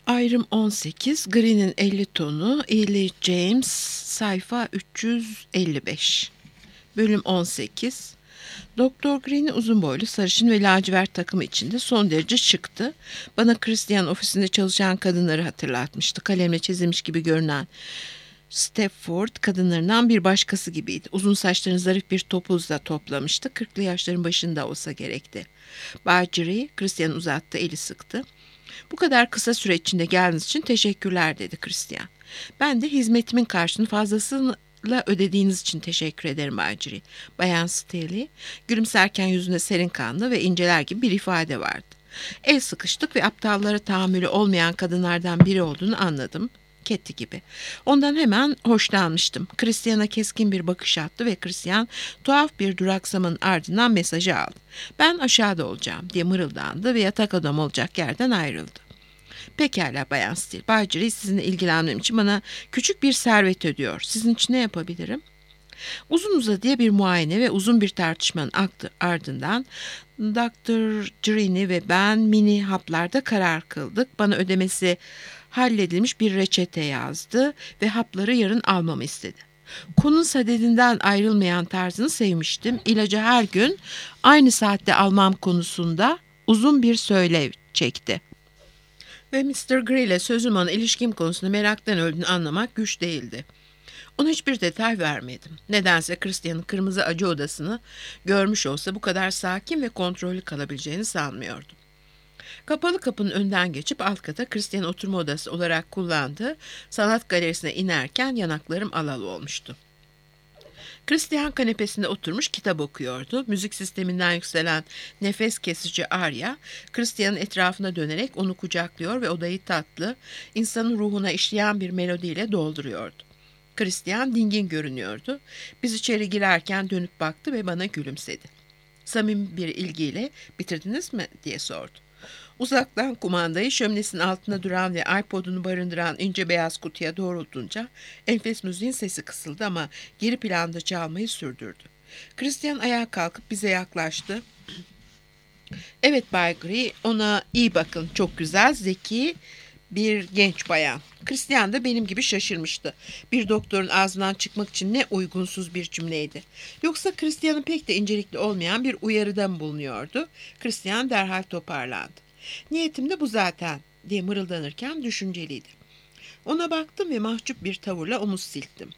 Ayrım 18, Green'in 50 tonu, Ely James, sayfa 355. Bölüm 18. Doktor Green'i uzun boylu, sarışın ve lacivert takımı içinde son derece şıktı. Bana Christian ofisinde çalışan kadınları hatırlatmıştı. Kalemle çizilmiş gibi görünen Stepford kadınlarından bir başkası gibiydi. Uzun saçlarını zarif bir topuzla toplamıştı. 40'lı yaşların başında olsa gerekti. Marjorie, Christian uzattı, eli sıktı. "Bu kadar kısa süre içinde geldiğiniz için teşekkürler," dedi Christian. "Ben de hizmetimin karşılığını fazlasıyla ödediğiniz için teşekkür ederim Marjorie." Bayan Staley gülümserken yüzünde serin kanlı ve inceler gibi bir ifade vardı. El sıkıştık ve aptallara tahammülü olmayan kadınlardan biri olduğunu anladım. Ketty gibi. Ondan hemen hoşlanmıştım. Christian'a keskin bir bakış attı ve Christian tuhaf bir duraksamanın ardından mesajı aldı. "Ben aşağıda olacağım," diye mırıldandı ve yatak odam olacak yerden ayrıldı. "Pekala Bayan Steele, Marjorie sizinle ilgilenmem için bana küçük bir servet ödüyor. Sizin için ne yapabilirim?" Uzun uzadıya bir muayene ve uzun bir tartışmanın ardından Dr. Greene ve ben mini haplarda karar kıldık. Bana ödemesi halledilmiş bir reçete yazdı ve hapları yarın almamı istedi. Konun sadedinden ayrılmayan tarzını sevmiştim. İlacı her gün aynı saatte almam konusunda uzun bir söylev çekti. Ve Mr. Gray ile sözüm ona ilişkim konusunda meraktan öldüğünü anlamak güç değildi. Ona hiçbir detay vermedim. Nedense Christian'ın kırmızı acı odasını görmüş olsa bu kadar sakin ve kontrollü kalabileceğini sanmıyordum. Kapalı kapının önünden geçip alt kata Christian oturma odası olarak kullandığı sanat galerisine inerken yanaklarım alalı olmuştu. Christian kanepesinde oturmuş kitap okuyordu. Müzik sisteminden yükselen nefes kesici arya, Christian'ın etrafına dönerek onu kucaklıyor ve odayı tatlı, insanın ruhuna işleyen bir melodiyle dolduruyordu. Christian dingin görünüyordu. Biz içeri girerken dönüp baktı ve bana gülümsedi. Samimi bir ilgiyle "Bitirdiniz mi?" diye sordu. Uzaktan kumandayı şöminesinin altında duran ve iPod'unu barındıran ince beyaz kutuya doğrultunca enfes müziğin sesi kısıldı ama geri planda çalmayı sürdürdü. Christian ayağa kalkıp bize yaklaştı. "Evet Bay Gray, ona iyi bakın. Çok güzel, zeki bir genç bayan." Christian da benim gibi şaşırmıştı. Bir doktorun ağzından çıkmak için ne uygunsuz bir cümleydi. Yoksa Christian'ın pek de incelikli olmayan bir uyarıda mı bulunuyordu? Christian derhal toparlandı. "Niyetim de bu zaten," diye mırıldanırken düşünceliydi. Ona baktım ve mahcup bir tavırla omuz silktim.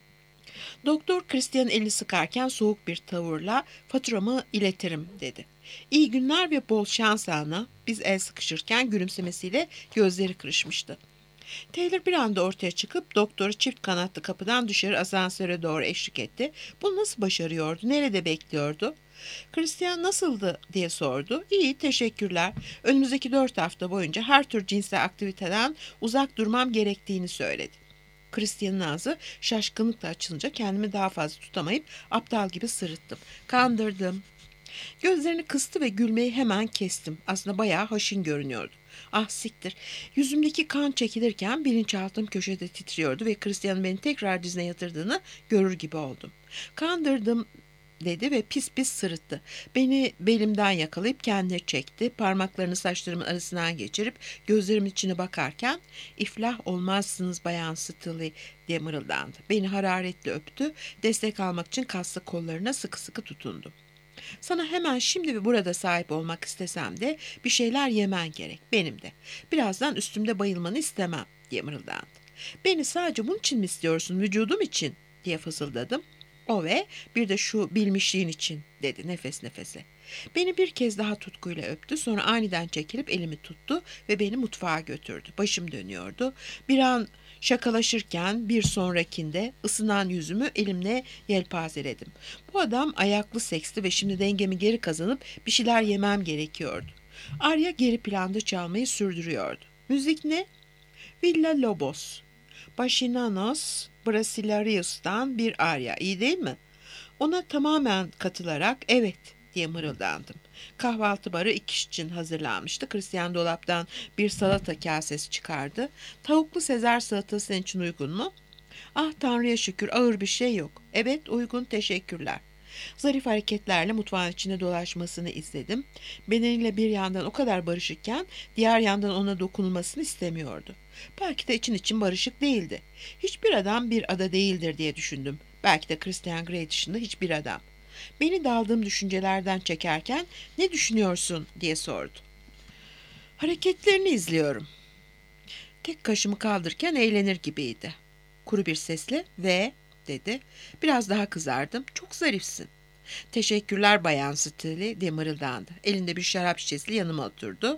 Doktor Christian'ın elini sıkarken soğuk bir tavırla "Faturamı iletirim," dedi. "İyi günler ve bol şans Ana." Biz el sıkışırken gülümsemesiyle gözleri kırışmıştı. Taylor bir anda ortaya çıkıp doktoru çift kanatlı kapıdan dışarı asansöre doğru eşlik etti. "Bunu nasıl başarıyordu? Nerede bekliyordu?" "Christian nasıldı?" diye sordu. "İyi, teşekkürler. Önümüzdeki 4 hafta boyunca her tür cinsel aktiviteden uzak durmam gerektiğini söyledi." Christian'ın ağzı şaşkınlıkla açılınca kendimi daha fazla tutamayıp aptal gibi sırıttım. "Kandırdım." Gözlerini kıstı ve gülmeyi hemen kestim. Aslında bayağı haşin görünüyordu. Ah siktir. Yüzümdeki kan çekilirken bilinçaltım köşede titriyordu ve Christian'ın beni tekrar dizine yatırdığını görür gibi oldum. "Kandırdım," dedi ve pis pis sırıttı. Beni belimden yakalayıp kendine çekti. Parmaklarını saçlarımın arasından geçirip gözlerimin içine bakarken "İflah olmazsınız Bayan Staley," diye mırıldandı. Beni hararetle öptü. Destek almak için kaslı kollarına sıkı sıkı tutundum. "Sana hemen şimdi ve burada sahip olmak istesem de bir şeyler yemen gerek. Benim de. Birazdan üstümde bayılmanı istemem," diye mırıldandı. "Beni sadece bunun için mi istiyorsun, vücudum için?" diye fısıldadım. "O ve bir de şu bilmişliğin için," dedi nefes nefese. Beni bir kez daha tutkuyla öptü, sonra aniden çekilip elimi tuttu ve beni mutfağa götürdü. Başım dönüyordu. Bir an şakalaşırken bir sonrakinde ısınan yüzümü elimle yelpazeledim. Bu adam ayaklı seksti ve şimdi dengemi geri kazanıp bir şeyler yemem gerekiyordu. Arya geri planda çalmayı sürdürüyordu. "Müzik ne?" "Villa Lobos. Bachinanos Brasilarius'tan bir arya. İyi değil mi?" Ona tamamen katılarak "Evet," diye mırıldandım. Kahvaltı barı 2 kişi için hazırlanmıştı. Christian dolaptan bir salata kasesi çıkardı. "Tavuklu Sezar salatası senin için uygun mu?" "Ah Tanrı'ya şükür, ağır bir şey yok." "Evet uygun, teşekkürler." Zarif hareketlerle mutfağın içinde dolaşmasını izledim. Bedeniyle bir yandan o kadar barışıkken diğer yandan ona dokunulmasını istemiyordu. Belki de için barışık değildi. Hiçbir adam bir ada değildir diye düşündüm. Belki de Christian Grey dışında hiçbir adam. Beni daldığım düşüncelerden çekerken "Ne düşünüyorsun?" diye sordu. "Hareketlerini izliyorum." Tek kaşımı kaldırırken eğlenir gibiydi. Kuru bir sesle "Ve?" dedi. Biraz daha kızardım. "Çok zarifsin." "Teşekkürler Bayan Steele" diye mırıldandı. Elinde bir şarap şişesiyle yanıma oturdu.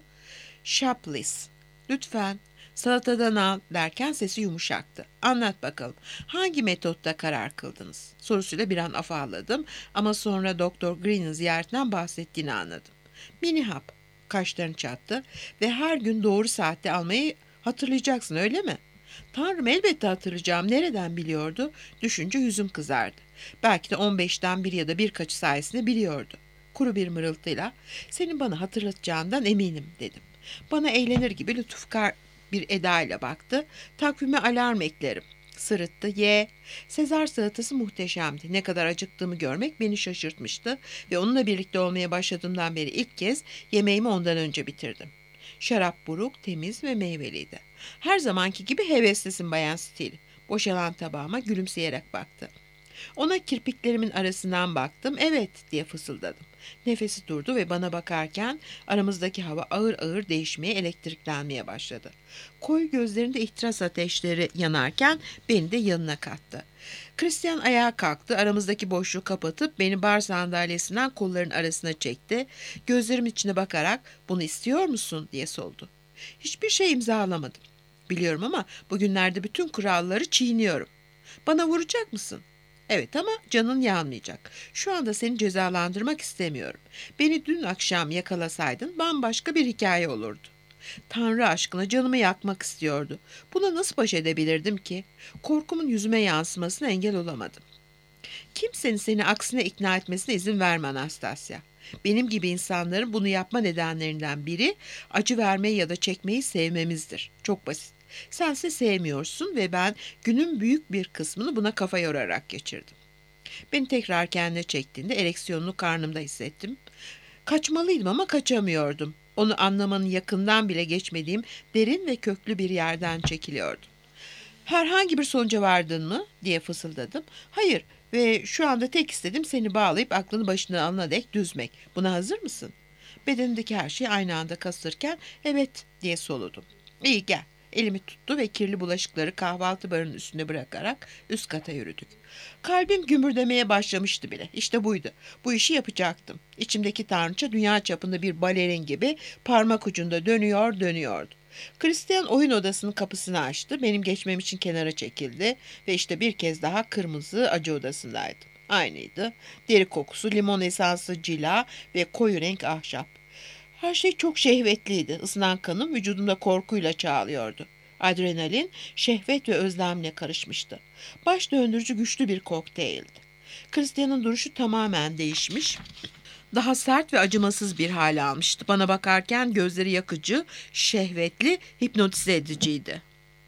"Şaplis, lütfen salatadan al" derken sesi yumuşaktı. "Anlat bakalım, hangi metotta karar kıldınız?" Sorusuyla bir an afalladım ama sonra Doktor Green'in ziyaretinden bahsettiğini anladım. "Mini hap." Kaşlarını çattı. "Ve her gün doğru saatte almayı hatırlayacaksın, öyle mi?" "Tanrım, elbette hatırlayacağım. Nereden biliyordu?" Düşünce yüzüm kızardı. Belki de 15'ten bir ya da birkaçı sayesinde biliyordu. Kuru bir mırıltıyla "Senin bana hatırlatacağından eminim" dedim. Bana eğlenir gibi lütufkar bir edayla baktı. "Takvime alarm eklerim." Sırıttı. "Ye." Sezar salatası muhteşemdi. Ne kadar acıktığımı görmek beni şaşırtmıştı ve onunla birlikte olmaya başladığımdan beri ilk kez yemeğimi ondan önce bitirdim. Şarap buruk, temiz ve meyveliydi. "Her zamanki gibi heveslisin Bayan Steele." Boşalan tabağıma gülümseyerek baktı. Ona kirpiklerimin arasından baktım. "Evet" diye fısıldadım. Nefesi durdu ve bana bakarken aramızdaki hava ağır ağır değişmeye, elektriklenmeye başladı. Koyu gözlerinde ihtiras ateşleri yanarken beni de yanına kattı. Christian ayağa kalktı. Aramızdaki boşluğu kapatıp beni bar sandalyesinden kollarının arasına çekti. Gözlerimin içine bakarak "Bunu istiyor musun?" diye sordu. "Hiçbir şey imzalamadım." "Biliyorum ama bugünlerde bütün kuralları çiğniyorum." "Bana vuracak mısın?" "Evet ama canın yanmayacak. Şu anda seni cezalandırmak istemiyorum. Beni dün akşam yakalasaydın bambaşka bir hikaye olurdu." Tanrı aşkına, canımı yakmak istiyordu. Buna nasıl baş edebilirdim ki? Korkumun yüzüme yansımasına engel olamadım. "Kimsenin seni aksine ikna etmesine izin verme Anastasia. Benim gibi insanların bunu yapma nedenlerinden biri acı vermeyi ya da çekmeyi sevmemizdir. Çok basit. Sense sevmiyorsun ve ben günün büyük bir kısmını buna kafa yorarak geçirdim." Beni tekrar kendine çektiğinde ereksiyonunu karnımda hissettim. Kaçmalıydım ama kaçamıyordum. Onu anlamanın yakından bile geçmediğim derin ve köklü bir yerden çekiliyordum. "Herhangi bir sonuca vardın mı?" diye fısıldadım. "Hayır ve şu anda tek istediğim seni bağlayıp aklını başından alana dek düzmek. Buna hazır mısın?" Bedenimdeki her şeyi aynı anda kasırken "Evet" diye soludum. "İyi, gel." Elimi tuttu ve kirli bulaşıkları kahvaltı barının üstüne bırakarak üst kata yürüdük. Kalbim gümürdemeye başlamıştı bile. İşte buydu. Bu işi yapacaktım. İçimdeki tanrıça dünya çapında bir balerin gibi parmak ucunda dönüyordu. Christian oyun odasının kapısını açtı. Benim geçmem için kenara çekildi ve işte bir kez daha kırmızı acı odasındaydım. Aynıydı. Deri kokusu, limon esanslı cila ve koyu renk ahşap. Her şey çok şehvetliydi. Isınan kanım vücudumda korkuyla çağlıyordu. Adrenalin, şehvet ve özlemle karışmıştı. Baş döndürücü güçlü bir kokteyldi. Christian'ın duruşu tamamen değişmiş. Daha sert ve acımasız bir hale almıştı. Bana bakarken gözleri yakıcı, şehvetli, hipnotize ediciydi.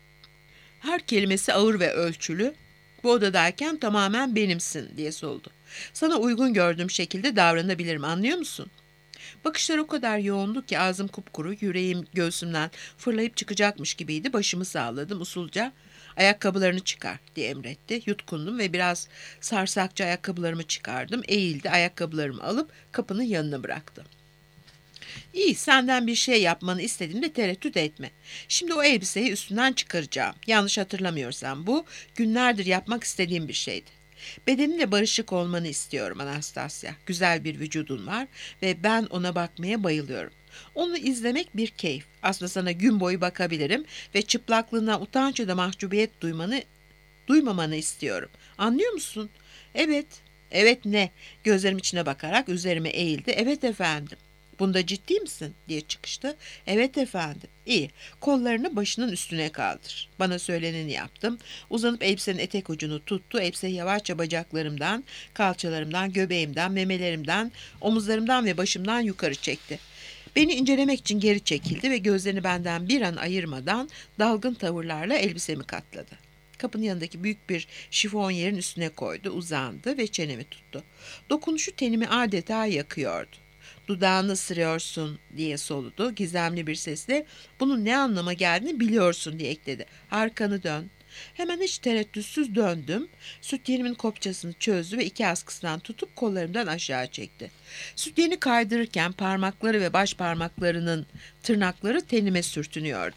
Her kelimesi ağır ve ölçülü. "Bu odadayken tamamen benimsin" diye soldu. "Sana uygun gördüğüm şekilde davranabilirim, anlıyor musun?" Bakışlar o kadar yoğundu ki ağzım kupkuru, yüreğim göğsümden fırlayıp çıkacakmış gibiydi. Başımı sağladım usulca. "Ayakkabılarını çıkar" diye emretti. Yutkundum ve biraz sarsakça ayakkabılarımı çıkardım. Eğildi, ayakkabılarımı alıp kapının yanına bıraktı. "İyi, senden bir şey yapmanı istediğimde tereddüt etme. Şimdi o elbiseyi üstünden çıkaracağım. Yanlış hatırlamıyorsam bu günlerdir yapmak istediğim bir şeydi. Bedeninle barışık olmanı istiyorum Anastasia. Güzel bir vücudun var ve ben ona bakmaya bayılıyorum. Onu izlemek bir keyif. Aslında sana gün boyu bakabilirim ve çıplaklığına utanç ya da mahcubiyet duymamanı istiyorum. Anlıyor musun?" "Evet." "Evet ne?" Gözlerim içine bakarak üzerime eğildi. "Evet efendim." "Bunda ciddi misin?" diye çıkıştı. "Evet efendim." "İyi. Kollarını başının üstüne kaldır." Bana söyleneni yaptım. Uzanıp elbisenin etek ucunu tuttu. Elbiseyi yavaşça bacaklarımdan, kalçalarımdan, göbeğimden, memelerimden, omuzlarımdan ve başımdan yukarı çekti. Beni incelemek için geri çekildi ve gözlerini benden bir an ayırmadan dalgın tavırlarla elbisemi katladı. Kapının yanındaki büyük bir şifonyerin üstüne koydu, uzandı ve çenemi tuttu. Dokunuşu tenimi adeta yakıyordu. Dudağını ısırıyorsun diye soludu. Gizemli bir sesle bunun ne anlama geldiğini biliyorsun diye ekledi. Arkanı dön. Hemen hiç tereddütsüz döndüm. Süt yenimin kopçasını çözdü ve iki askısından tutup kollarımdan aşağı çekti. Süt yeni kaydırırken parmakları ve baş parmaklarının tırnakları tenime sürtünüyordu.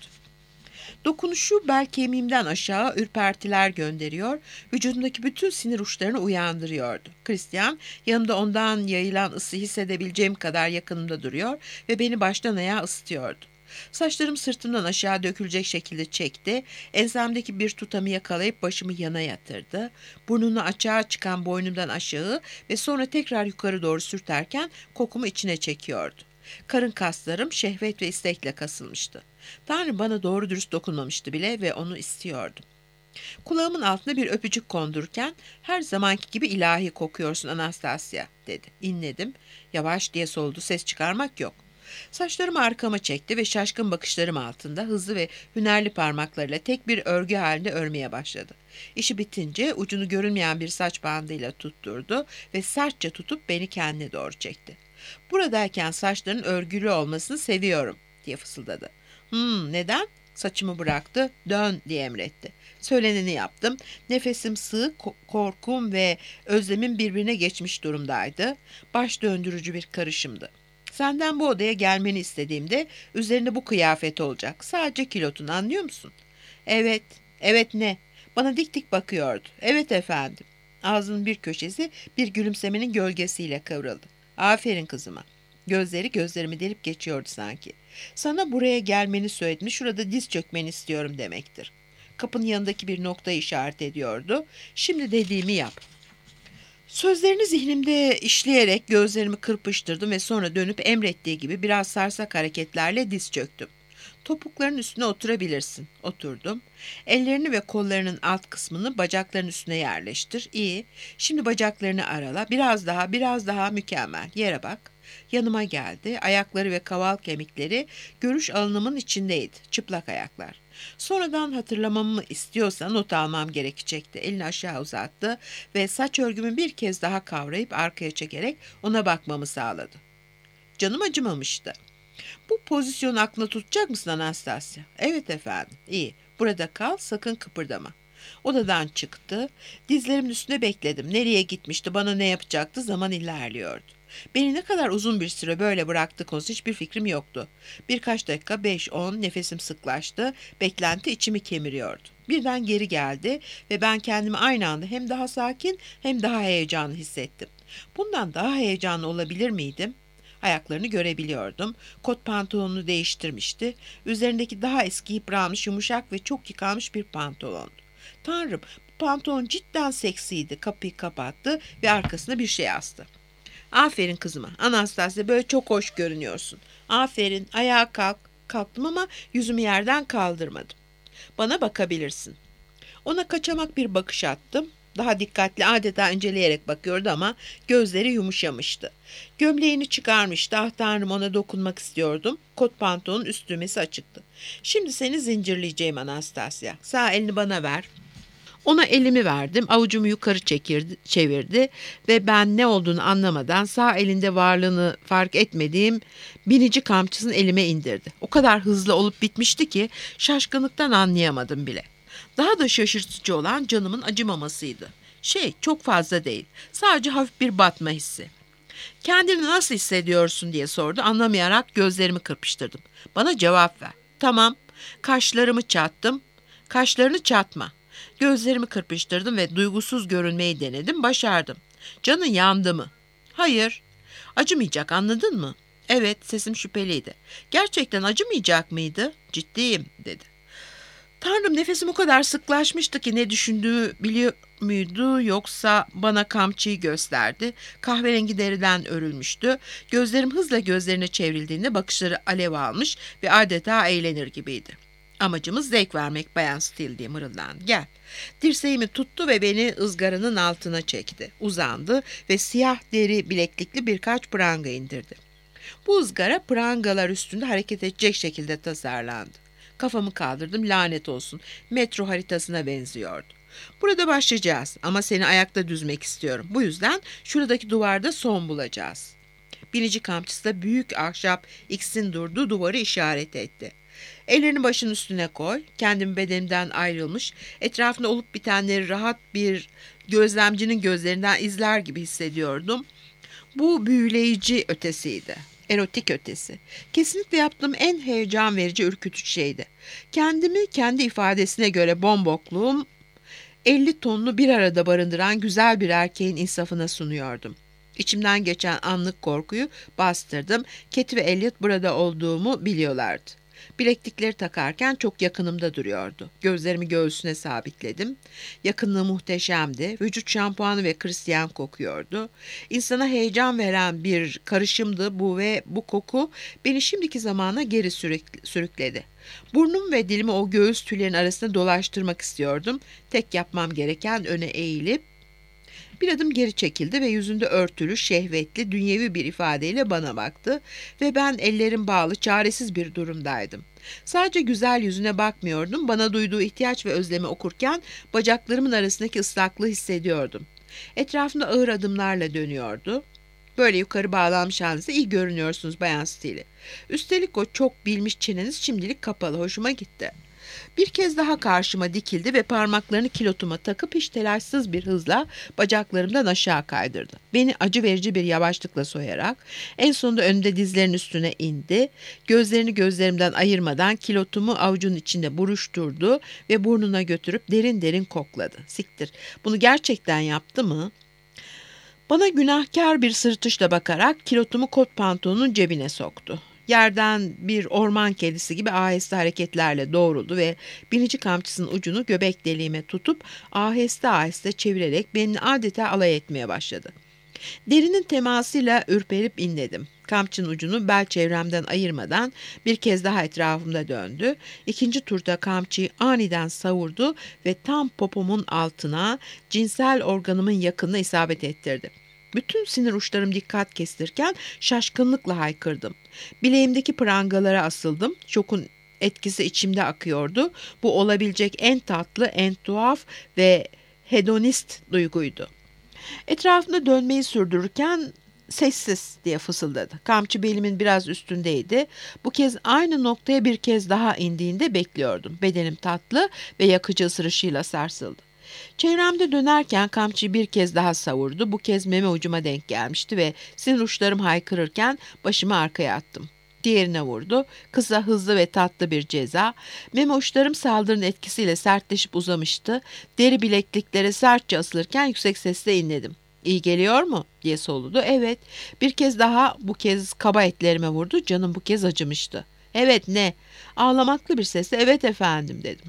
Dokunuşu bel kemiğimden aşağı ürpertiler gönderiyor, vücudumdaki bütün sinir uçlarını uyandırıyordu. Christian yanımda ondan yayılan ısı hissedebileceğim kadar yakınımda duruyor ve beni baştan ayağa ısıtıyordu. Saçlarım sırtımdan aşağı dökülecek şekilde çekti, ensemdeki bir tutamı yakalayıp başımı yana yatırdı. Burnunu açığa çıkan boynumdan aşağı ve sonra tekrar yukarı doğru sürterken kokumu içine çekiyordu. Karın kaslarım şehvet ve istekle kasılmıştı. Tanrı bana doğru dürüst dokunmamıştı bile ve onu istiyordum. Kulağımın altına bir öpücük kondururken her zamanki gibi ilahi kokuyorsun Anastasia dedi. İnledim. Yavaş diye soldu, ses çıkarmak yok. Saçlarımı arkama çekti ve şaşkın bakışlarım altında hızlı ve hünerli parmaklarıyla tek bir örgü halinde örmeye başladı. İşi bitince ucunu görünmeyen bir saç bandıyla tutturdu ve sertçe tutup beni kendine doğru çekti. Buradayken saçların örgülü olmasını seviyorum diye fısıldadı. Neden? Saçımı bıraktı, dön diye emretti. Söyleneni yaptım. Nefesim sığ, korkum ve özlemim birbirine geçmiş durumdaydı. Baş döndürücü bir karışımdı. Senden bu odaya gelmeni istediğimde üzerinde bu kıyafet olacak. Sadece kilotun, anlıyor musun? Evet, evet ne? Bana dik dik bakıyordu. Evet efendim. Ağzının bir köşesi bir gülümsemenin gölgesiyle kıvrıldı. Aferin kızıma. Gözleri gözlerimi delip geçiyordu sanki. Sana buraya gelmeni söyledim. Şurada diz çökmeni istiyorum demektir. Kapının yanındaki bir noktayı işaret ediyordu. Şimdi dediğimi yap. Sözlerini zihnimde işleyerek gözlerimi kırpıştırdım ve sonra dönüp emrettiği gibi biraz sarsak hareketlerle diz çöktüm. Topukların üstüne oturabilirsin. Oturdum. Ellerini ve kollarının alt kısmını bacakların üstüne yerleştir. İyi. Şimdi bacaklarını arala. Biraz daha mükemmel. Yere bak. Yanıma geldi. Ayakları ve kaval kemikleri görüş alanımın içindeydi. Çıplak ayaklar. Sonradan hatırlamamı istiyorsa not almam gerekecekti. Elini aşağı uzattı ve saç örgümü bir kez daha kavrayıp arkaya çekerek ona bakmamı sağladı. Canım acımamıştı. Bu pozisyonu aklına tutacak mısın Anastasia? Evet efendim. İyi. Burada kal, sakın kıpırdama. Odadan çıktı. Dizlerimin üstüne bekledim. Nereye gitmişti, bana ne yapacaktı, zaman ilerliyordu. Beni ne kadar uzun bir süre böyle bıraktı konusu hiçbir fikrim yoktu. Birkaç dakika, 5-10, nefesim sıklaştı. Beklenti içimi kemiriyordu. Birden geri geldi ve ben kendimi aynı anda hem daha sakin hem daha heyecanlı hissettim. Bundan daha heyecanlı olabilir miydim? Ayaklarını görebiliyordum. Kot pantolonunu değiştirmişti. Üzerindeki daha eski yıpranmış, yumuşak ve çok yıkanmış bir pantolondu. Tanrım, bu pantolon cidden seksiydi. Kapıyı kapattı ve arkasına bir şey astı. Aferin kızıma. Anastasia, böyle çok hoş görünüyorsun. Aferin. Ayağa kalk. Kalktım ama yüzümü yerden kaldırmadım. Bana bakabilirsin. Ona kaçamak bir bakış attım. Daha dikkatli, adeta inceleyerek bakıyordu ama gözleri yumuşamıştı. Gömleğini çıkarmıştı. Ah Tanrım, ona dokunmak istiyordum. Kot pantolonun üst düğmesi açıktı. Şimdi seni zincirleyeceğim Anastasia. Sağ elini bana ver. Ona elimi verdim, avucumu yukarı çevirdi ve ben ne olduğunu anlamadan sağ elinde varlığını fark etmediğim binici kamçısını elime indirdi. O kadar hızlı olup bitmişti ki şaşkınlıktan anlayamadım bile. Daha da şaşırtıcı olan canımın acımamasıydı. Çok fazla değil, sadece hafif bir batma hissi. Kendini nasıl hissediyorsun diye sordu, anlamayarak gözlerimi kırpıştırdım. Bana cevap ver. Tamam, kaşlarımı çattım, kaşlarını çatma. Gözlerimi kırpıştırdım ve duygusuz görünmeyi denedim, başardım. Canın yandı mı? Hayır. Acımayacak, anladın mı? Evet, sesim şüpheliydi. Gerçekten acımayacak mıydı? Ciddiyim dedi. Tanrım, nefesim o kadar sıklaşmıştı ki ne düşündüğümü biliyor muydu, yoksa bana kamçıyı gösterdi. Kahverengi deriden örülmüştü. Gözlerim hızla gözlerine çevrildiğinde bakışları alev almış ve adeta eğlenir gibiydi. Amacımız zevk vermek Bayan Steele diye mırıldandı. Gel. Dirseğimi tuttu ve beni ızgaranın altına çekti. Uzandı ve siyah deri bileklikli birkaç pranga indirdi. Bu ızgara prangalar üstünde hareket edecek şekilde tasarlandı. Kafamı kaldırdım, lanet olsun. Metro haritasına benziyordu. Burada başlayacağız ama seni ayakta düzmek istiyorum. Bu yüzden şuradaki duvarda son bulacağız. Binici kampçısı da büyük ahşap X'in durduğu duvarı işaret etti. Ellerini başının üstüne koy. Kendimi bedenimden ayrılmış, etrafında olup bitenleri rahat bir gözlemcinin gözlerinden izler gibi hissediyordum. Bu büyüleyici ötesiydi. Erotik ötesi. Kesinlikle yaptığım en heyecan verici ürkütücü şeydi. Kendimi kendi ifadesine göre bombokluğum 50 tonunu bir arada barındıran güzel bir erkeğin insafına sunuyordum. İçimden geçen anlık korkuyu bastırdım. Katie ve Elliot burada olduğumu biliyorlardı. Bileklikleri takarken çok yakınımda duruyordu. Gözlerimi göğsüne sabitledim. Yakınlığı muhteşemdi. Vücut şampuanı ve Christian kokuyordu. İnsana heyecan veren bir karışımdı bu ve bu koku beni şimdiki zamana geri sürükledi. Burnum ve dilimi o göğüs tüylerin arasında dolaştırmak istiyordum. Tek yapmam gereken öne eğilip bir adım geri çekildi ve yüzünde örtülü, şehvetli, dünyevi bir ifadeyle bana baktı ve ben ellerim bağlı, çaresiz bir durumdaydım. Sadece güzel yüzüne bakmıyordum, bana duyduğu ihtiyaç ve özlemi okurken bacaklarımın arasındaki ıslaklığı hissediyordum. Etrafında ağır adımlarla dönüyordu. Böyle yukarı bağlanmış halinizde iyi görünüyorsunuz Bayan Steele. Üstelik o çok bilmiş çeneniz şimdilik kapalı, hoşuma gitti. Bir kez daha karşıma dikildi ve parmaklarını kilotuma takıp hiç telaşsız bir hızla bacaklarımdan aşağı kaydırdı. Beni acı verici bir yavaşlıkla soyarak en sonunda önümde dizlerinin üstüne indi. Gözlerini gözlerimden ayırmadan kilotumu avucunun içinde buruşturdu ve burnuna götürüp derin derin kokladı. Siktir, bunu gerçekten yaptı mı? Bana günahkar bir sırıtışla bakarak kilotumu kot pantolonun cebine soktu. Yerden bir orman kedisi gibi aheste hareketlerle doğruldu ve binici kamçısının ucunu göbek deliğime tutup aheste aheste çevirerek beni adeta alay etmeye başladı. Derinin temasıyla ürperip inledim. Kamçının ucunu bel çevremden ayırmadan bir kez daha etrafımda döndü. İkinci turda kamçıyı aniden savurdu ve tam popomun altına, cinsel organımın yakınına isabet ettirdi. Bütün sinir uçlarım dikkat kestirken şaşkınlıkla haykırdım. Bileğimdeki prangalara asıldım. Şokun etkisi içimde akıyordu. Bu olabilecek en tatlı, en tuhaf ve hedonist duyguydu. Etrafında dönmeyi sürdürürken sessiz diye fısıldadı. Kamçı belimin biraz üstündeydi. Bu kez aynı noktaya bir kez daha indiğinde bekliyordum. Bedenim tatlı ve yakıcı ısırışıyla sarsıldı. Çevremde dönerken kamçıyı bir kez daha savurdu. Bu kez meme ucuma denk gelmişti ve sinir uçlarım haykırırken başımı arkaya attım. Diğerine vurdu. Kısa, hızlı ve tatlı bir ceza. Meme uçlarım saldırının etkisiyle sertleşip uzamıştı. Deri bilekliklere sertçe asılırken yüksek sesle inledim. "İyi geliyor mu?" diye soludu. "Evet." Bir kez daha, bu kez kaba etlerime vurdu. Canım bu kez acımıştı. "Evet, ne?" Ağlamaklı bir sesle "Evet efendim." dedim.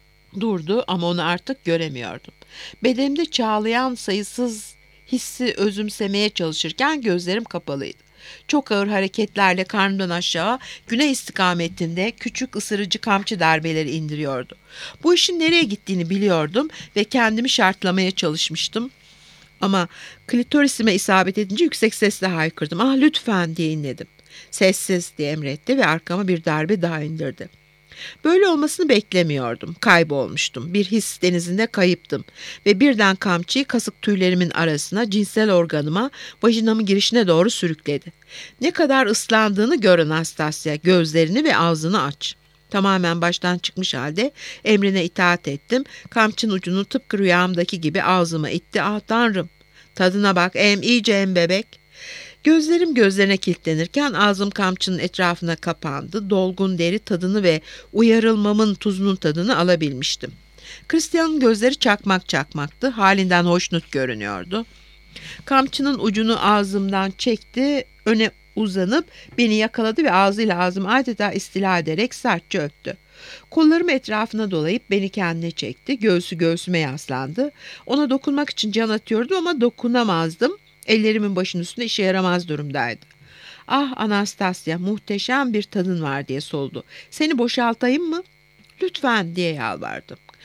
Durdu ama onu artık göremiyordum. Bedenimde çağlayan sayısız hissi özümsemeye çalışırken gözlerim kapalıydı. Çok ağır hareketlerle karnımdan aşağı güney istikametinde küçük ısırıcı kamçı darbeleri indiriyordu. Bu işin nereye gittiğini biliyordum ve kendimi şartlamaya çalışmıştım. Ama klitorisime isabet edince yüksek sesle haykırdım. "Ah lütfen" diye inledim. "Sessiz" diye emretti ve arkama bir darbe daha indirdi. Böyle olmasını beklemiyordum. Kaybolmuştum. Bir his denizinde kayıptım. Ve birden kamçıyı kasık tüylerimin arasına, cinsel organıma, vajinamın girişine doğru sürükledi. "Ne kadar ıslandığını gör Anastasia. Gözlerini ve ağzını aç." Tamamen baştan çıkmış halde emrine itaat ettim. Kamçının ucunu tıpkı rüyamdaki gibi ağzıma itti. "Ah Tanrım. Tadına bak. İyice em bebek." Gözlerim gözlerine kilitlenirken ağzım kamçının etrafına kapandı. Dolgun deri tadını ve uyarılmamın tuzunun tadını alabilmiştim. Christian'ın gözleri çakmak çakmaktı. Halinden hoşnut görünüyordu. Kamçının ucunu ağzımdan çekti. Öne uzanıp beni yakaladı ve ağzıyla ağzımı adeta istila ederek sertçe öptü. Kollarımı etrafına dolayıp beni kendine çekti. Göğsü göğsüme yaslandı. Ona dokunmak için can atıyordum ama dokunamazdım. Ellerimin başının üstünde işe yaramaz durumdaydı. "Ah Anastasia, muhteşem bir tadın var." diye soldu. "Seni boşaltayım mı?" "Lütfen" diye yalvardım.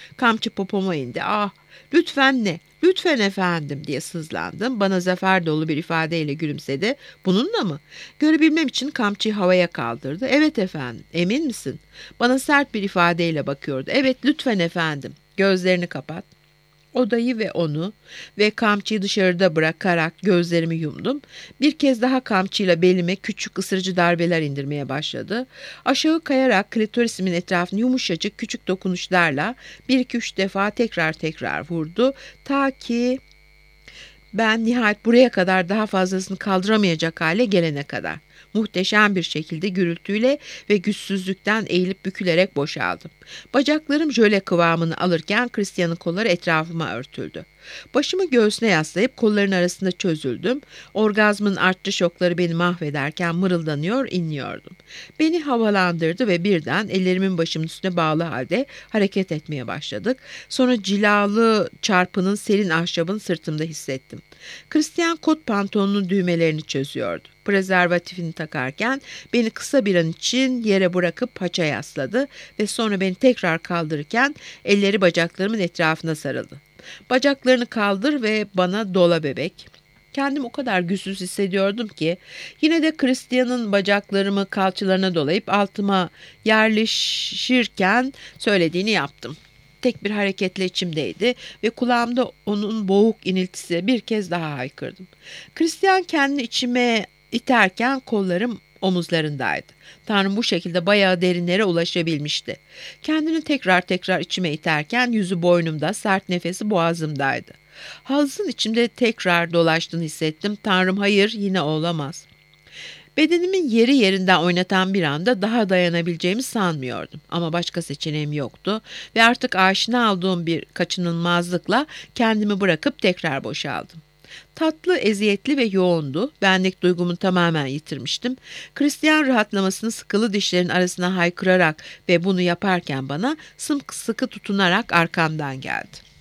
Kamçı popoma indi. "Ah, lütfen ne? Lütfen efendim," diye sızlandım. Bana zafer dolu bir ifadeyle gülümsedi. "Bununla mı?" Görebilmem için kamçıyı havaya kaldırdı. "Evet efendim." "Emin misin?" Bana sert bir ifadeyle bakıyordu. "Evet, lütfen efendim." "Gözlerini kapat." Odayı ve onu ve kamçıyı dışarıda bırakarak gözlerimi yumdum. Bir kez daha kamçıyla belime küçük ısırıcı darbeler indirmeye başladı. Aşağı kayarak klitorisimin etrafını yumuşacık küçük dokunuşlarla 1-2-3 defa tekrar vurdu. Ta ki ben nihayet buraya kadar daha fazlasını kaldıramayacak hale gelene kadar. Muhteşem bir şekilde gürültüyle ve güçsüzlükten eğilip bükülerek boşaldım. Bacaklarım jöle kıvamını alırken Christian'ın kolları etrafıma örtüldü. Başımı göğsüne yaslayıp kolların arasında çözüldüm. Orgazmın artçı şokları beni mahvederken mırıldanıyor, inliyordum. Beni havalandırdı ve birden ellerimin başımın üstüne bağlı halde hareket etmeye başladık. Sonra cilalı çarpının serin ahşabını sırtımda hissettim. Christian kot pantolonunun düğmelerini çözüyordu. Prezervatifini takarken beni kısa bir an için yere bırakıp paça yasladı ve sonra beni tekrar kaldırırken elleri bacaklarımın etrafına sarıldı. "Bacaklarını kaldır ve bana dola bebek." Kendimi o kadar güçsüz hissediyordum ki yine de Christian'ın bacaklarımı kalçalarına dolayıp altıma yerleşirken söylediğini yaptım. Tek bir hareketle içimdeydi ve kulağımda onun boğuk iniltisi, bir kez daha haykırdım. Christian kendini içime iterken kollarım omuzlarındaydı. Tanrım, bu şekilde bayağı derinlere ulaşabilmişti. Kendini tekrar içime iterken yüzü boynumda, sert nefesi boğazımdaydı. Hazın içimde tekrar dolaştığını hissettim. Tanrım, hayır, yine olamaz. Bedenimin yeri yerinden oynatan bir anda daha dayanabileceğimi sanmıyordum. Ama başka seçeneğim yoktu ve artık aşina olduğum bir kaçınılmazlıkla kendimi bırakıp tekrar boşaldım. Tatlı, eziyetli ve yoğundu. Benlik duygumu tamamen yitirmiştim. Christian rahatlamasını sıkılı dişlerin arasına haykırarak ve bunu yaparken bana sımsıkı tutunarak arkamdan geldi.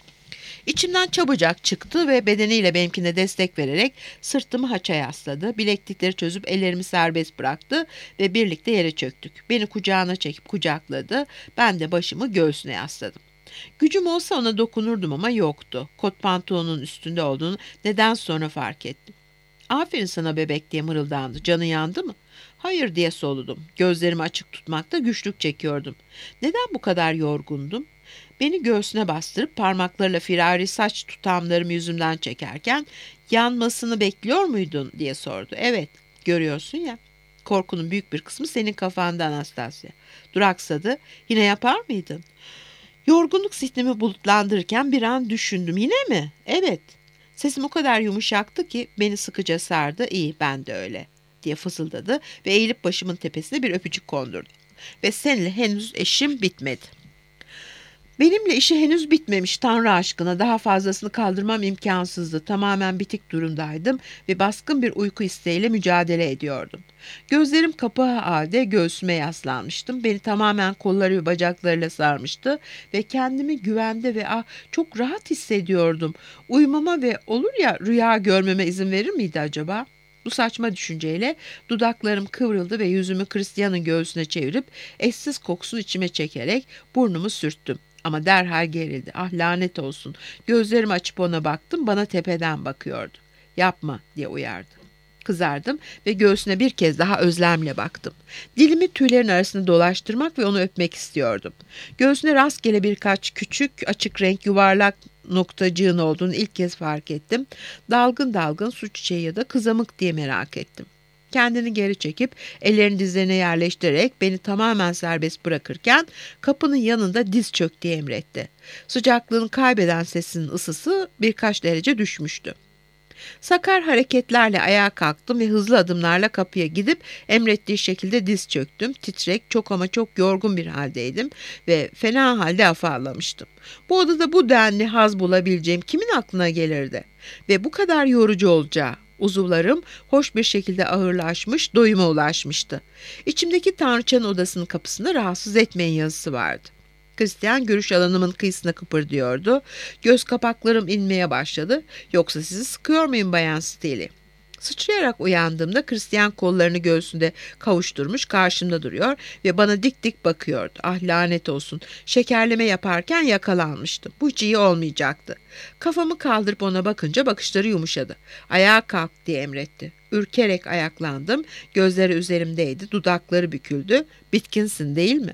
İçimden çabucak çıktı ve bedeniyle benimkine destek vererek sırtımı haça yasladı. Bileklikleri çözüp ellerimi serbest bıraktı ve birlikte yere çöktük. Beni kucağına çekip kucakladı. Ben de başımı göğsüne yasladım. Gücüm olsa ona dokunurdum ama yoktu. Kot pantolonun üstünde olduğunu neden sonra fark ettim. "Aferin sana bebek," diye mırıldandı. "Canı yandı mı?" "Hayır," diye soludum. Gözlerimi açık tutmakta güçlük çekiyordum. Neden bu kadar yorgundum? Beni göğsüne bastırıp parmaklarıyla firari saç tutamlarımı yüzümden çekerken "Yanmasını bekliyor muydun?" diye sordu. "Evet, görüyorsun ya. Korkunun büyük bir kısmı senin kafanda Anastasia." Duraksadı. "Yine yapar mıydın?" Yorgunluk zihnimi bulutlandırırken bir an düşündüm. "Yine mi?" "Evet." Sesim o kadar yumuşaktı ki beni sıkıca sardı. "İyi, ben de öyle," diye fısıldadı ve eğilip başımın tepesine bir öpücük kondurdu. "Ve seninle henüz işim bitmedi." Benimle işi henüz bitmemiş, Tanrı aşkına. Daha fazlasını kaldırmam imkansızdı. Tamamen bitik durumdaydım ve baskın bir uyku isteğiyle mücadele ediyordum. Gözlerim kapağı halde göğsüme yaslanmıştım. Beni tamamen kolları ve bacaklarıyla sarmıştı ve kendimi güvende ve çok rahat hissediyordum. Uyumama ve olur ya rüya görmeme izin verir miydi acaba? Bu saçma düşünceyle dudaklarım kıvrıldı ve yüzümü Christian'ın göğsüne çevirip eşsiz kokusunu içime çekerek burnumu sürttüm. Ama derhal gerildi. "Ah, lanet olsun." Gözlerimi açıp ona baktım. Bana tepeden bakıyordu. "Yapma," diye uyardı. Kızardım ve göğsüne bir kez daha özlemle baktım. Dilimi tüylerin arasında dolaştırmak ve onu öpmek istiyordum. Göğsüne rastgele birkaç küçük, açık renk yuvarlak noktacığın olduğunu ilk kez fark ettim. Dalgın dalgın su çiçeği ya da kızamık diye merak ettim. Kendini geri çekip ellerini dizlerine yerleştirerek beni tamamen serbest bırakırken kapının yanında diz çök diye emretti. Sıcaklığını kaybeden sesinin ısısı birkaç derece düşmüştü. Sakar hareketlerle ayağa kalktım ve hızlı adımlarla kapıya gidip emrettiği şekilde diz çöktüm. Titrek, çok ama çok yorgun bir haldeydim ve fena halde afallamıştım. Bu odada bu denli haz bulabileceğim kimin aklına gelirdi? Ve bu kadar yorucu olacağı. Uzuvlarım hoş bir şekilde ağırlaşmış, doyuma ulaşmıştı. İçimdeki tanrıçanın odasının kapısında "Rahatsız etmeyin" yazısı vardı. Christian görüş alanımın kıyısına kıpırdıyordu. Göz kapaklarım inmeye başladı. "Yoksa sizi sıkıyor muyum Bayan Steele?" Sıçrayarak uyandığımda Christian kollarını göğsünde kavuşturmuş karşımda duruyor ve bana dik dik bakıyordu. Ah lanet olsun. Şekerleme yaparken yakalanmıştım. Bu hiç iyi olmayacaktı. Kafamı kaldırıp ona bakınca bakışları yumuşadı. Ayağa kalk diye emretti. Ürkerek ayaklandım. Gözleri üzerimdeydi. Dudakları büküldü. Bitkinsin değil mi?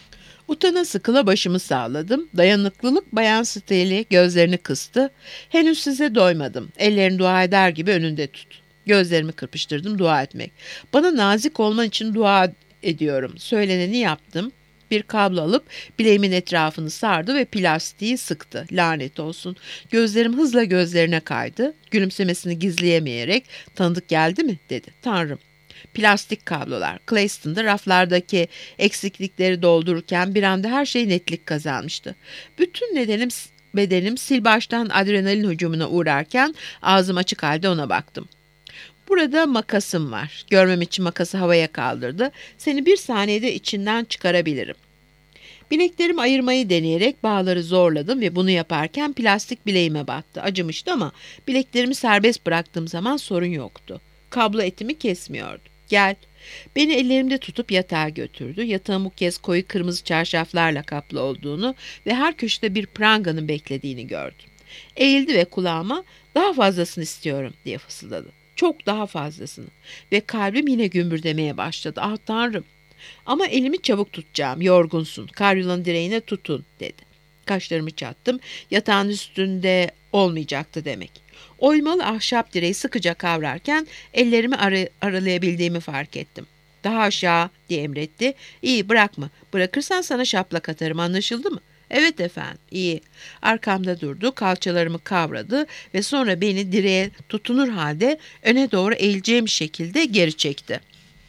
Utana sıkıla başımı sağladım. Dayanıklılık bayan Steeli gözlerini kıstı. Henüz size doymadım. Ellerini dua eder gibi önünde tut. Gözlerimi kırpıştırdım dua etmek. Bana nazik olman için dua ediyorum. Söyleneni yaptım. Bir kablo alıp bileğimin etrafını sardı ve plastiği sıktı. Lanet olsun. Gözlerim hızla gözlerine kaydı. Gülümsemesini gizleyemeyerek tanıdık geldi mi dedi. Tanrım. Plastik kablolar. Clayton'da raflardaki eksiklikleri doldururken bir anda her şey netlik kazanmıştı. Bütün bedenim sil baştan adrenalin hücumuna uğrarken ağzım açık halde ona baktım. Burada makasım var. Görmem için makası havaya kaldırdı. Seni bir saniyede içinden çıkarabilirim. Bileklerimi ayırmayı deneyerek bağları zorladım ve bunu yaparken plastik bileğime battı. Acımıştı ama bileklerimi serbest bıraktığım zaman sorun yoktu. Kablo etimi kesmiyordu. Gel. Beni ellerimde tutup yatağa götürdü. Yatağın bu kez koyu kırmızı çarşaflarla kaplı olduğunu ve her köşede bir pranganın beklediğini gördüm. Eğildi ve kulağıma daha fazlasını istiyorum diye fısıldadı. Çok daha fazlasını. Ve kalbim yine gümbürdemeye başladı. Ah Tanrım. Ama elimi çabuk tutacağım. Yorgunsun. Karyolun direğine tutun dedi. Kaşlarımı çattım. Yatağın üstünde olmayacaktı demek. Oymalı ahşap direği sıkıca kavrarken ellerimi aralayabildiğimi fark ettim. Daha aşağı diye emretti. İyi bırakma. Bırakırsan sana şaplak atarım, anlaşıldı mı? Evet efendim, iyi. Arkamda durdu, kalçalarımı kavradı ve sonra beni direğe tutunur halde öne doğru eğileceğim şekilde geri çekti.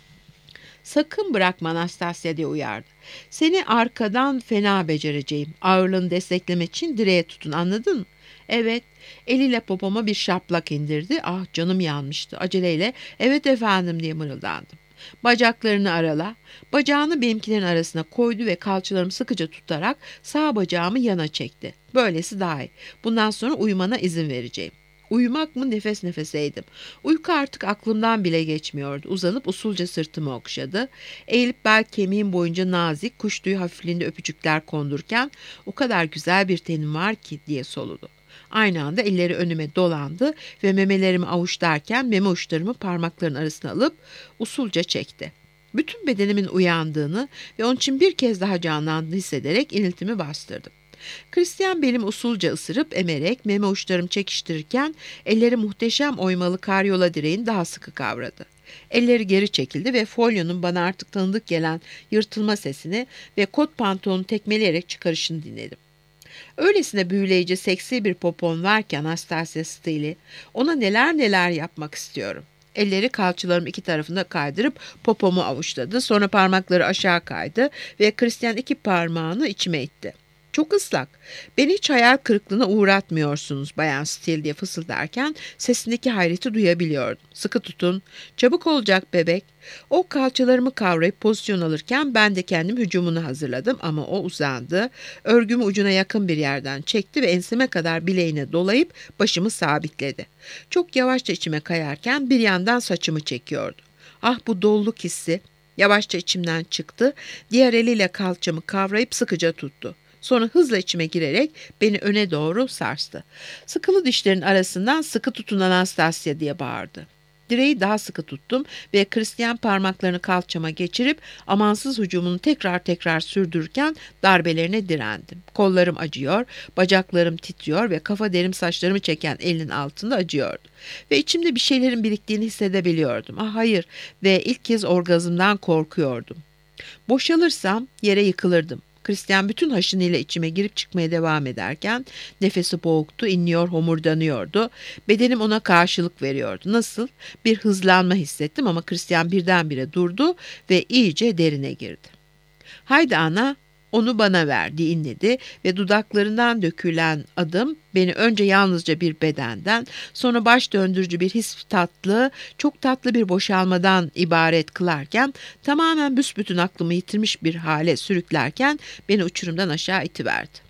Sakın bırakma Anastasia diye uyardı. Seni arkadan fena becereceğim. Ağırlığını desteklemek için direğe tutun, anladın mı? Evet. Eliyle popoma bir şaplak indirdi. Ah canım yanmıştı. Aceleyle evet efendim diye mırıldandım. Bacaklarını arala. Bacağını benimkilerin arasına koydu ve kalçalarımı sıkıca tutarak sağ bacağımı yana çekti. Böylesi daha iyi. Bundan sonra uyumana izin vereceğim. Uyumak mı, nefes nefeseydim. Uyku artık aklımdan bile geçmiyordu. Uzanıp usulca sırtımı okşadı. Eğilip bel kemiğim boyunca nazik, kuş tüyü hafifliğinde öpücükler kondururken o kadar güzel bir tenim var ki diye soludu. Aynı anda elleri önüme dolandı ve memelerimi avuçlarken meme uçlarımı parmakların arasına alıp usulca çekti. Bütün bedenimin uyandığını ve onun için bir kez daha canlandığını hissederek iniltimi bastırdım. Christian belimi usulca ısırıp emerek meme uçlarımı çekiştirirken elleri muhteşem oymalı karyola direğini daha sıkı kavradı. Elleri geri çekildi ve folyonun bana artık tanıdık gelen yırtılma sesini ve kot pantolonu tekmeleyerek çıkarışını dinledim. Öylesine büyüleyici seksi bir popon varken Anastasia Steele, ona neler neler yapmak istiyorum. Elleri kalçalarım iki tarafında kaydırıp popomu avuçladı. Sonra parmakları aşağı kaydı ve Christian iki parmağını içime itti. Çok ıslak. Beni hiç hayal kırıklığına uğratmıyorsunuz Bayan Steele diye fısıldarken sesindeki hayreti duyabiliyordum. Sıkı tutun. Çabuk olacak bebek. O kalçalarımı kavrayıp pozisyon alırken ben de kendim hücumunu hazırladım ama o uzandı. Örgümü ucuna yakın bir yerden çekti ve enseme kadar bileğine dolayıp başımı sabitledi. Çok yavaşça içime kayarken bir yandan saçımı çekiyordu. Ah bu doluluk hissi. Yavaşça içimden çıktı. Diğer eliyle kalçamı kavrayıp sıkıca tuttu. Sonra hızla içime girerek beni öne doğru sarstı. Sıkılı dişlerin arasından sıkı tutun Anastasia diye bağırdı. Direği daha sıkı tuttum ve Christian parmaklarını kalçama geçirip amansız hücumunu tekrar tekrar sürdürürken darbelerine direndim. Kollarım acıyor, bacaklarım titriyor ve kafa derim saçlarımı çeken elinin altında acıyordu. Ve içimde bir şeylerin biriktiğini hissedebiliyordum. Ah hayır ve ilk kez orgazmdan korkuyordum. Boşalırsam yere yıkılırdım. Christian bütün haşiniyle içime girip çıkmaya devam ederken nefesi boğuktu, inliyor, homurdanıyordu. Bedenim ona karşılık veriyordu. Nasıl? Bir hızlanma hissettim ama Christian birdenbire durdu ve iyice derine girdi. Haydi ana, onu bana ver diye inledi ve dudaklarından dökülen adım beni önce yalnızca bir bedenden, sonra baş döndürücü bir his tatlı, çok tatlı bir boşalmadan ibaret kılarken, tamamen büsbütün aklımı yitirmiş bir hale sürüklerken beni uçurumdan aşağı itiverdi.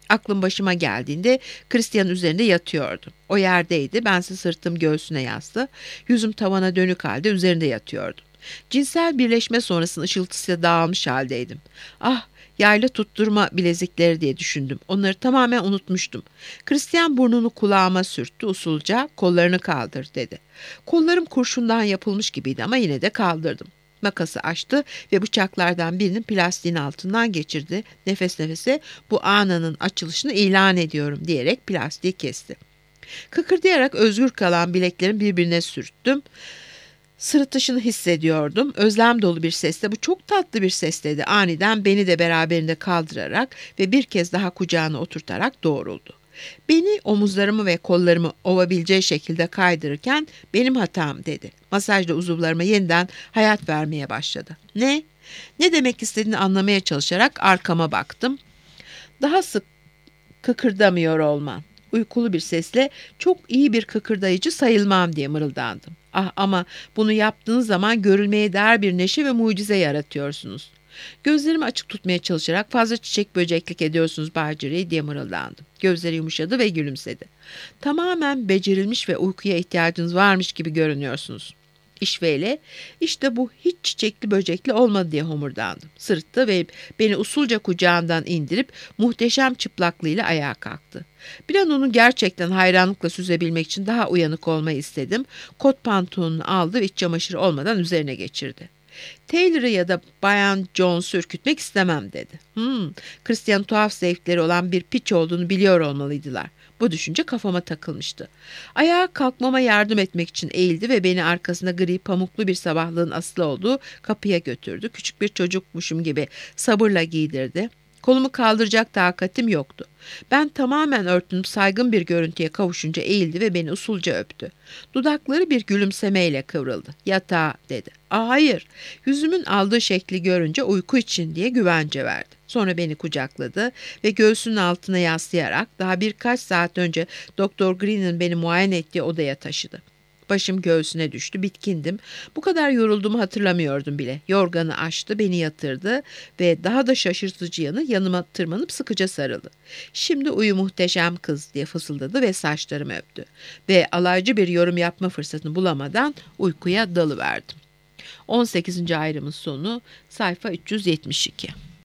Aklım başıma geldiğinde Christian üzerinde yatıyordu. O yerdeydi, bense sırtım göğsüne yaslı, yüzüm tavana dönük halde üzerinde yatıyordum. Cinsel birleşme sonrasının ışıltısıyla dağılmış haldeydim. Ah, yayla tutturma bilezikleri diye düşündüm. Onları tamamen unutmuştum. Christian burnunu kulağıma sürttü usulca, kollarını kaldır dedi. Kollarım kurşundan yapılmış gibiydi ama yine de kaldırdım. Makası açtı ve bıçaklardan birinin plastiğin altından geçirdi. Nefes nefese bu ananın açılışını ilan ediyorum diyerek plastiği kesti. Kıkırdayarak özgür kalan bileklerimi birbirine sürttüm. Sırıtışını hissediyordum. Özlem dolu bir sesle, bu çok tatlı bir ses dedi. Aniden beni de beraberinde kaldırarak ve bir kez daha kucağına oturtarak doğruldu. Beni omuzlarımı ve kollarımı ovabileceği şekilde kaydırırken benim hatam dedi. Masajla uzuvlarıma yeniden hayat vermeye başladı. Ne? Ne demek istediğini anlamaya çalışarak arkama baktım. Daha sık kıkırdamıyor olman. Uykulu bir sesle çok iyi bir kıkırdayıcı sayılmam diye mırıldandım. Ah ama bunu yaptığınız zaman görülmeye değer bir neşe ve mucize yaratıyorsunuz. Gözlerimi açık tutmaya çalışarak fazla çiçek böceklik ediyorsunuz Bay Curie diye mırıldandım. Gözleri yumuşadı ve gülümsedi. Tamamen becerilmiş ve uykuya ihtiyacınız varmış gibi görünüyorsunuz. İşveyle, işte bu hiç çiçekli böcekli olmadı diye homurdandım. Sırıttı ve beni usulca kucağından indirip muhteşem çıplaklığıyla ayağa kalktı. Bir an onu gerçekten hayranlıkla süzebilmek için daha uyanık olmayı istedim. Kot pantolonunu aldı ve iç çamaşırı olmadan üzerine geçirdi. Taylor'ı ya da Bayan Jones'u ürkütmek istemem dedi. Christian tuhaf zevkleri olan bir piç olduğunu biliyor olmalıydılar. Bu düşünce kafama takılmıştı. Ayağa kalkmama yardım etmek için eğildi ve beni arkasında gri pamuklu bir sabahlığın asılı olduğu kapıya götürdü. Küçük bir çocukmuşum gibi sabırla giydirdi. Kolumu kaldıracak takatim yoktu. Ben tamamen örtünüp saygın bir görüntüye kavuşunca eğildi ve beni usulca öptü. Dudakları bir gülümsemeyle kıvrıldı. Yatağa dedi. Hayır. Yüzümün aldığı şekli görünce uyku için diye güvence verdi. Sonra beni kucakladı ve göğsünün altına yaslayarak daha birkaç saat önce Doktor Green'in beni muayene ettiği odaya taşıdı. Başım göğsüne düştü, bitkindim. Bu kadar yorulduğumu hatırlamıyordum bile. Yorganı açtı, beni yatırdı ve daha da şaşırtıcı yanı yanıma tırmanıp sıkıca sarıldı. Şimdi uyu muhteşem kız diye fısıldadı ve saçlarımı öptü. Ve alaycı bir yorum yapma fırsatını bulamadan uykuya dalıverdim. 18. ayrımın sonu sayfa 372.